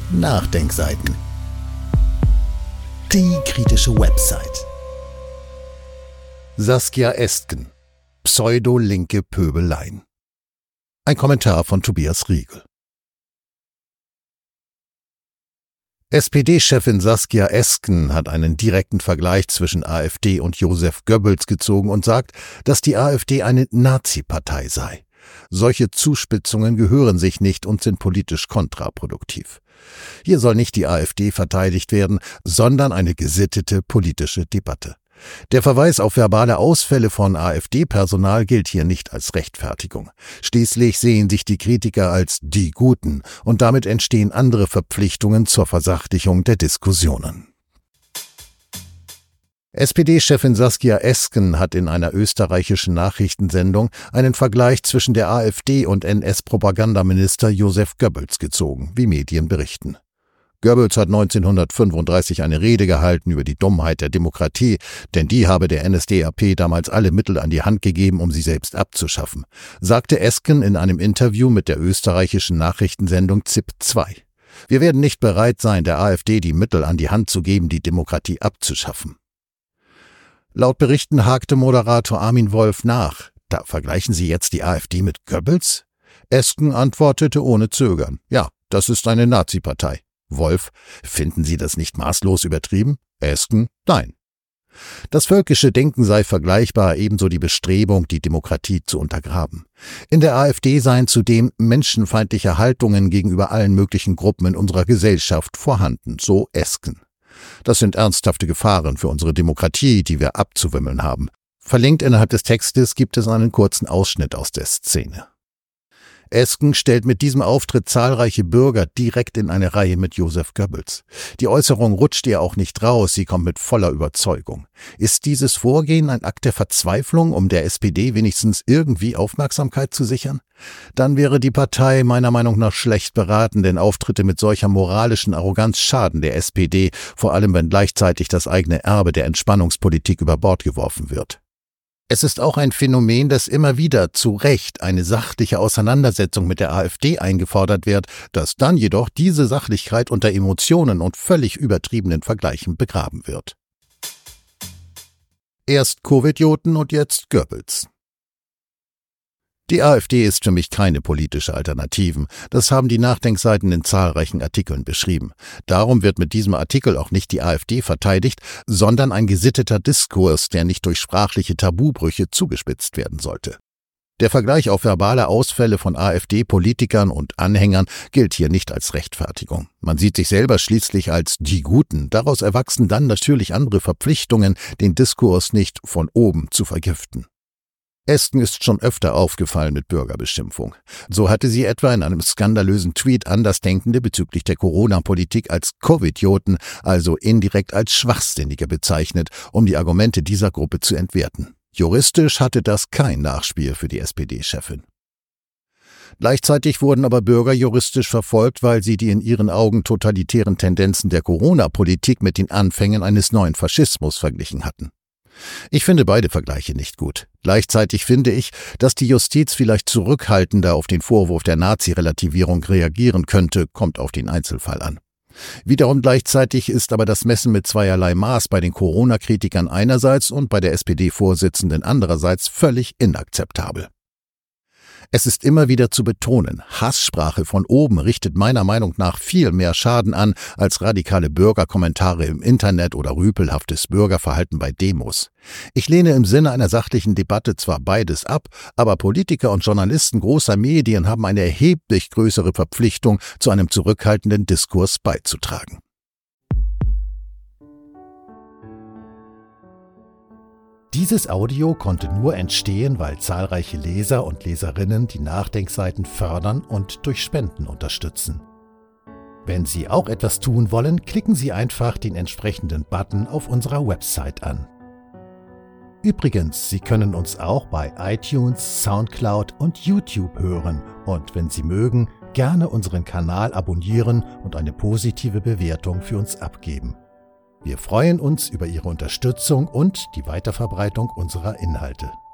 Nachdenkseiten. Die kritische Website. Saskia Esken. Pseudo-linke Pöbeleien. Ein Kommentar von Tobias Riegel. SPD-Chefin Saskia Esken hat einen direkten Vergleich zwischen AfD und Joseph Goebbels gezogen und sagt, dass die AfD eine Nazi-Partei sei. Solche Zuspitzungen gehören sich nicht und sind politisch kontraproduktiv. Hier soll nicht die AfD verteidigt werden, sondern eine gesittete politische Debatte. Der Verweis auf verbale Ausfälle von AfD-Personal gilt hier nicht als Rechtfertigung. Schließlich sehen sich die Kritiker als die Guten und damit entstehen andere Verpflichtungen zur Versachlichung der Diskussionen. SPD-Chefin Saskia Esken hat in einer österreichischen Nachrichtensendung einen Vergleich zwischen der AfD und NS-Propagandaminister Joseph Goebbels gezogen, wie Medien berichten. Goebbels hat 1935 eine Rede gehalten über die Dummheit der Demokratie, denn die habe der NSDAP damals alle Mittel an die Hand gegeben, um sie selbst abzuschaffen, sagte Esken in einem Interview mit der österreichischen Nachrichtensendung ZIP 2. Wir werden nicht bereit sein, der AfD die Mittel an die Hand zu geben, die Demokratie abzuschaffen. Laut Berichten hakte Moderator Armin Wolf nach. Da vergleichen Sie jetzt die AfD mit Goebbels? Esken antwortete ohne Zögern. Ja, das ist eine Nazi-Partei. Wolf, finden Sie das nicht maßlos übertrieben? Esken, nein. Das völkische Denken sei vergleichbar, ebenso die Bestrebung, die Demokratie zu untergraben. In der AfD seien zudem menschenfeindliche Haltungen gegenüber allen möglichen Gruppen in unserer Gesellschaft vorhanden, so Esken. Das sind ernsthafte Gefahren für unsere Demokratie, die wir abzuwimmeln haben. Verlinkt innerhalb des Textes gibt es einen kurzen Ausschnitt aus der Szene. Esken stellt mit diesem Auftritt zahlreiche Bürger direkt in eine Reihe mit Joseph Goebbels. Die Äußerung rutscht ihr auch nicht raus, sie kommt mit voller Überzeugung. Ist dieses Vorgehen ein Akt der Verzweiflung, um der SPD wenigstens irgendwie Aufmerksamkeit zu sichern? Dann wäre die Partei meiner Meinung nach schlecht beraten, denn Auftritte mit solcher moralischen Arroganz schaden der SPD, vor allem wenn gleichzeitig das eigene Erbe der Entspannungspolitik über Bord geworfen wird. Es ist auch ein Phänomen, dass immer wieder zu Recht eine sachliche Auseinandersetzung mit der AfD eingefordert wird, dass dann jedoch diese Sachlichkeit unter Emotionen und völlig übertriebenen Vergleichen begraben wird. Erst Covidioten und jetzt Goebbels. Die AfD ist für mich keine politische Alternative. Das haben die Nachdenkseiten in zahlreichen Artikeln beschrieben. Darum wird mit diesem Artikel auch nicht die AfD verteidigt, sondern ein gesitteter Diskurs, der nicht durch sprachliche Tabubrüche zugespitzt werden sollte. Der Vergleich auf verbale Ausfälle von AfD-Politikern und Anhängern gilt hier nicht als Rechtfertigung. Man sieht sich selber schließlich als die Guten. Daraus erwachsen dann natürlich andere Verpflichtungen, den Diskurs nicht von oben zu vergiften. Esken ist schon öfter aufgefallen mit Bürgerbeschimpfung. So hatte sie etwa in einem skandalösen Tweet Andersdenkende bezüglich der Corona-Politik als Covidioten, also indirekt als Schwachsinnige bezeichnet, um die Argumente dieser Gruppe zu entwerten. Juristisch hatte das kein Nachspiel für die SPD-Chefin. Gleichzeitig wurden aber Bürger juristisch verfolgt, weil sie die in ihren Augen totalitären Tendenzen der Corona-Politik mit den Anfängen eines neuen Faschismus verglichen hatten. Ich finde beide Vergleiche nicht gut. Gleichzeitig finde ich, dass die Justiz vielleicht zurückhaltender auf den Vorwurf der Nazi-Relativierung reagieren könnte, kommt auf den Einzelfall an. Wiederum gleichzeitig ist aber das Messen mit zweierlei Maß bei den Corona-Kritikern einerseits und bei der SPD-Vorsitzenden andererseits völlig inakzeptabel. Es ist immer wieder zu betonen, Hasssprache von oben richtet meiner Meinung nach viel mehr Schaden an als radikale Bürgerkommentare im Internet oder rüpelhaftes Bürgerverhalten bei Demos. Ich lehne im Sinne einer sachlichen Debatte zwar beides ab, aber Politiker und Journalisten großer Medien haben eine erheblich größere Verpflichtung, zu einem zurückhaltenden Diskurs beizutragen. Dieses Audio konnte nur entstehen, weil zahlreiche Leser und Leserinnen die Nachdenkseiten fördern und durch Spenden unterstützen. Wenn Sie auch etwas tun wollen, klicken Sie einfach den entsprechenden Button auf unserer Website an. Übrigens, Sie können uns auch bei iTunes, Soundcloud und YouTube hören und wenn Sie mögen, gerne unseren Kanal abonnieren und eine positive Bewertung für uns abgeben. Wir freuen uns über Ihre Unterstützung und die Weiterverbreitung unserer Inhalte.